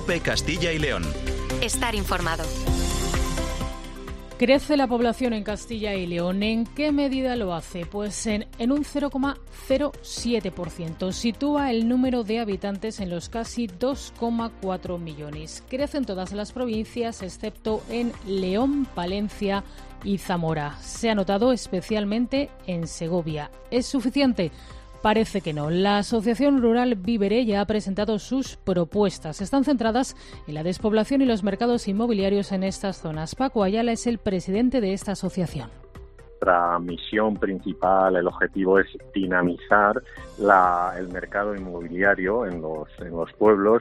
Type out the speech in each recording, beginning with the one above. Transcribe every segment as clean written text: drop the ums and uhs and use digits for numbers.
COPE Castilla y León. Estar informado. Crece la población en Castilla y León. ¿En qué medida lo hace? Pues en un 0,07%. Sitúa el número de habitantes en los casi 2,4 millones. Crece en todas las provincias, excepto en León, Palencia y Zamora. Se ha notado especialmente en Segovia. ¿Es suficiente? Parece que no. La Asociación Rural Vivere ya ha presentado sus propuestas. Están centradas en la despoblación y los mercados inmobiliarios en estas zonas. Paco Ayala es el presidente de esta asociación. Nuestra misión principal, el objetivo es dinamizar el mercado inmobiliario en los pueblos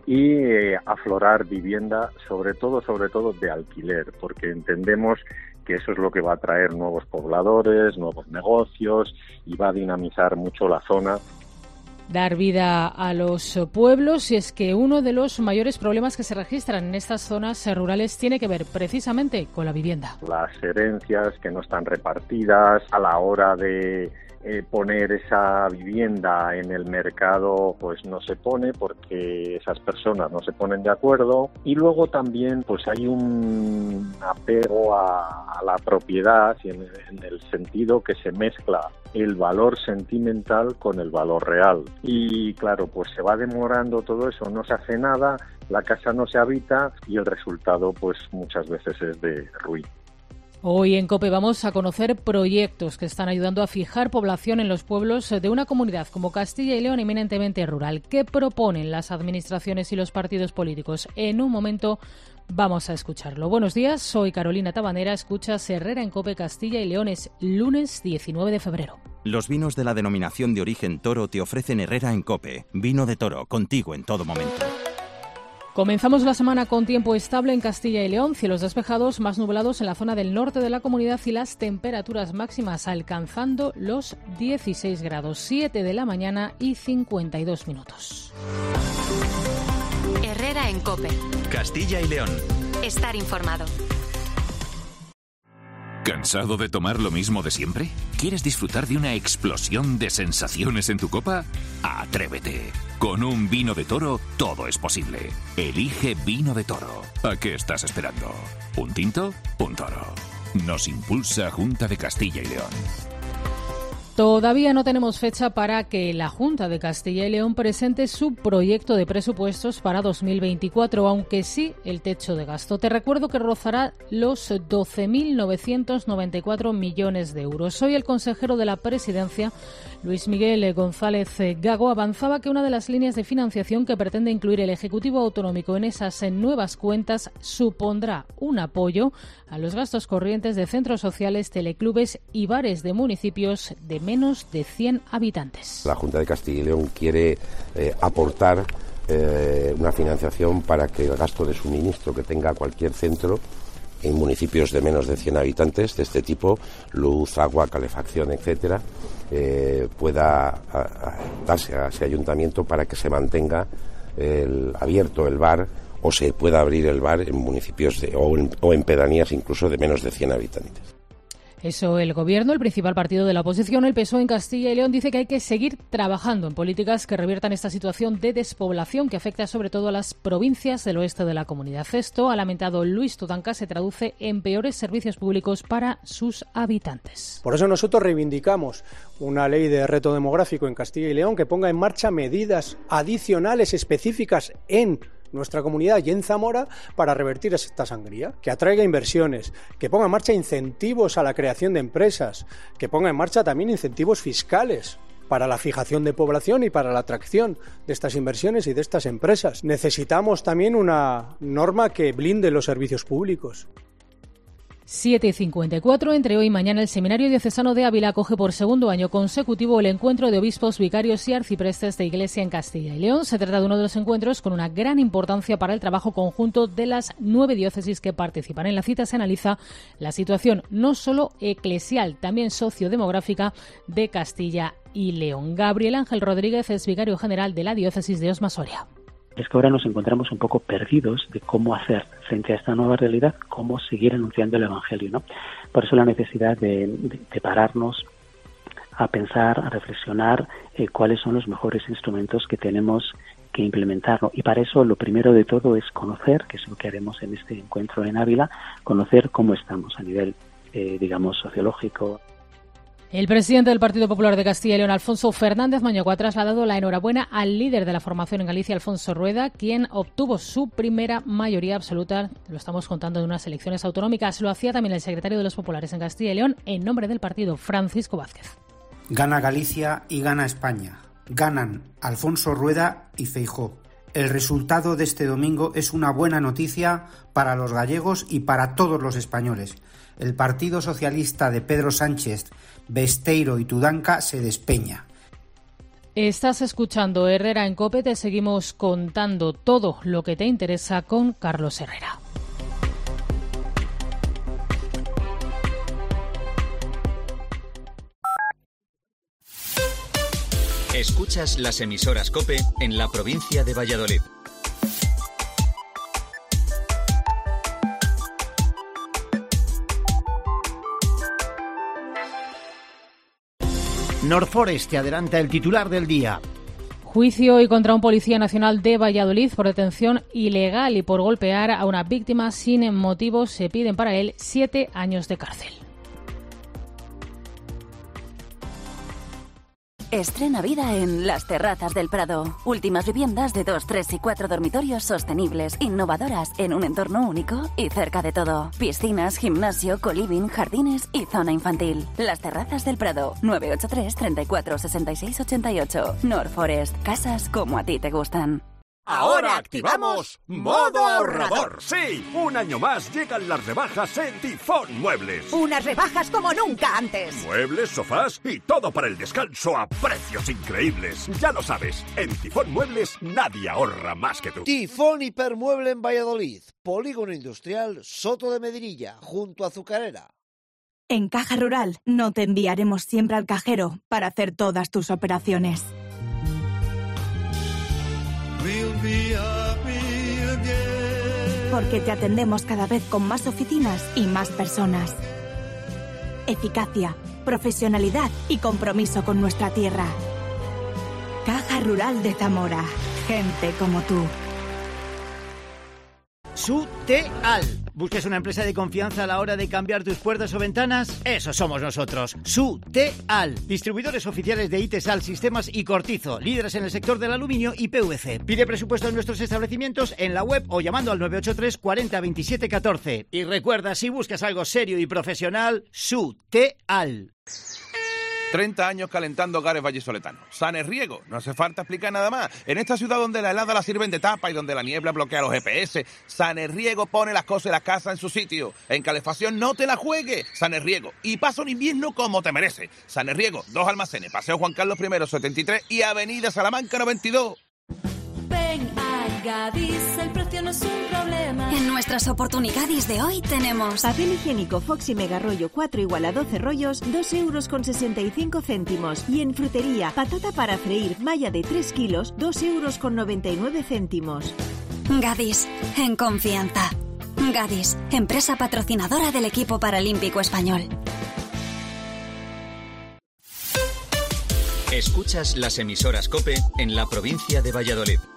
y aflorar vivienda, sobre todo de alquiler, porque entendemos que eso es lo que va a traer nuevos pobladores, nuevos negocios y va a dinamizar mucho la zona. Dar vida a los pueblos, y es que uno de los mayores problemas que se registran en estas zonas rurales tiene que ver precisamente con la vivienda. Las herencias que no están repartidas a la hora de poner esa vivienda en el mercado, pues no se pone porque esas personas no se ponen de acuerdo, y luego también pues hay un apego a la propiedad en el sentido que se mezcla el valor sentimental con el valor real, y claro, pues se va demorando todo eso, no se hace nada, la casa no se habita y el resultado pues muchas veces es de ruina. Hoy en COPE vamos a conocer proyectos que están ayudando a fijar población en los pueblos de una comunidad como Castilla y León eminentemente rural. ¿Qué proponen las administraciones y los partidos políticos? En un momento vamos a escucharlo. Buenos días, soy Carolina Tabanera, escuchas Herrera en COPE Castilla y León. Es lunes 19 de febrero. Los vinos de la denominación de origen Toro te ofrecen Herrera en COPE. Vino de Toro, contigo en todo momento. Comenzamos la semana con tiempo estable en Castilla y León, cielos despejados, más nublados en la zona del norte de la comunidad y las temperaturas máximas alcanzando los 16 grados, 7 de la mañana y 52 minutos. Herrera en COPE. Castilla y León. Estar informado. ¿Cansado de tomar lo mismo de siempre? ¿Quieres disfrutar de una explosión de sensaciones en tu copa? ¡Atrévete! Con un vino de Toro todo es posible. Elige Vino de Toro. ¿A qué estás esperando? ¿Un tinto? Un toro. Nos impulsa Junta de Castilla y León. Todavía no tenemos fecha para que la Junta de Castilla y León presente su proyecto de presupuestos para 2024, aunque sí el techo de gasto. Te recuerdo que rozará los 12.994 millones de euros. Hoy el consejero de la Presidencia, Luis Miguel González Gago, avanzaba que una de las líneas de financiación que pretende incluir el Ejecutivo Autonómico en esas nuevas cuentas supondrá un apoyo a los gastos corrientes de centros sociales, teleclubes y bares de municipios de menos de 100 habitantes. La Junta de Castilla y León quiere aportar una financiación para que el gasto de suministro que tenga cualquier centro en municipios de menos de 100 habitantes de este tipo, luz, agua, calefacción, etcétera, pueda darse a ese ayuntamiento para que se mantenga abierto el bar o se pueda abrir el bar en municipios o en pedanías incluso de menos de 100 habitantes. Eso el Gobierno, el principal partido de la oposición, el PSOE en Castilla y León, dice que hay que seguir trabajando en políticas que reviertan esta situación de despoblación que afecta sobre todo a las provincias del oeste de la comunidad. Esto, ha lamentado Luis Tudanca, se traduce en peores servicios públicos para sus habitantes. Por eso nosotros reivindicamos una ley de reto demográfico en Castilla y León que ponga en marcha medidas adicionales específicas en nuestra comunidad y en Zamora para revertir esta sangría, que atraiga inversiones, que ponga en marcha incentivos a la creación de empresas, que ponga en marcha también incentivos fiscales para la fijación de población y para la atracción de estas inversiones y de estas empresas. Necesitamos también una norma que blinde los servicios públicos. 7:54, entre hoy y mañana el Seminario Diocesano de Ávila acoge por segundo año consecutivo el encuentro de obispos, vicarios y arciprestes de Iglesia en Castilla y León. Se trata de uno de los encuentros con una gran importancia para el trabajo conjunto de las 9 diócesis que participan. En la cita se analiza la situación no solo eclesial, también sociodemográfica de Castilla y León. Gabriel Ángel Rodríguez es vicario general de la diócesis de Osma-Soria. Es que ahora nos encontramos un poco perdidos de cómo hacer frente a esta nueva realidad, cómo seguir anunciando el Evangelio, ¿no? Por eso la necesidad de pararnos a pensar, a reflexionar cuáles son los mejores instrumentos que tenemos implementarlo. Y para eso lo primero de todo es conocer, que es lo que haremos en este encuentro en Ávila, conocer cómo estamos a nivel, digamos, sociológico. El presidente del Partido Popular de Castilla y León, Alfonso Fernández Mañueco, ha trasladado la enhorabuena al líder de la formación en Galicia, Alfonso Rueda, quien obtuvo su primera mayoría absoluta, lo estamos contando, en unas elecciones autonómicas. Lo hacía también el secretario de los Populares en Castilla y León, en nombre del partido, Francisco Vázquez. Gana Galicia y gana España. Ganan Alfonso Rueda y Feijóo. El resultado de este domingo es una buena noticia para los gallegos y para todos los españoles. El Partido Socialista de Pedro Sánchez, Besteiro y Tudanca se despeña. Estás escuchando Herrera en COPE, te seguimos contando todo lo que te interesa con Carlos Herrera. Escuchas las emisoras COPE en la provincia de Valladolid. Nord Forest te adelanta el titular del día. Juicio hoy contra un policía nacional de Valladolid por detención ilegal y por golpear a una víctima sin motivos. Se piden para él 7 años de cárcel. Estrena vida en Las Terrazas del Prado. Últimas viviendas de 2, 3 y 4 dormitorios sostenibles, innovadoras, en un entorno único y cerca de todo. Piscinas, gimnasio, coliving, jardines y zona infantil. Las Terrazas del Prado. 983 34 66 88. Nord Forest. Casas como a ti te gustan. Ahora activamos Modo Ahorrador. Sí, un año más llegan las rebajas en Tifón Muebles. Unas rebajas como nunca antes. Muebles, sofás y todo para el descanso a precios increíbles. Ya lo sabes, en Tifón Muebles nadie ahorra más que tú. Tifón Hipermueble en Valladolid. Polígono Industrial Soto de Medinilla, junto a Azucarera. En Caja Rural no te enviaremos siempre al cajero para hacer todas tus operaciones. Porque te atendemos cada vez con más oficinas y más personas. Eficacia, profesionalidad y compromiso con nuestra tierra. Caja Rural de Zamora. Gente como tú. Suteal. ¿Buscas una empresa de confianza a la hora de cambiar tus puertas o ventanas? Eso somos nosotros. Suteal. Distribuidores oficiales de Itesal, Sistemas y Cortizo. Líderes en el sector del aluminio y PVC. Pide presupuesto en nuestros establecimientos en la web o llamando al 983 40 27 14. Y recuerda, si buscas algo serio y profesional, Suteal. 30 años calentando hogares vallisoletanos. Sanerriego, no hace falta explicar nada más. En esta ciudad donde la helada la sirven de tapa y donde la niebla bloquea los GPS, Sanerriego pone las cosas y la casa en su sitio. En calefacción no te la juegues. Sanerriego. Y pasa un invierno como te merece. Sanerriego, 2 almacenes, Paseo Juan Carlos I 73 y Avenida Salamanca 92. Ven a Gadis, el precio no es un problema. En nuestras oportunidades de hoy tenemos papel higiénico Foxy Mega Rollo 4 igual a 12 rollos, 2,65 €. Y en frutería, patata para freír, malla de 3 kilos, 2,99 €. Gadis, en confianza. Gadis, empresa patrocinadora del equipo paralímpico español. Escuchas las emisoras COPE en la provincia de Valladolid.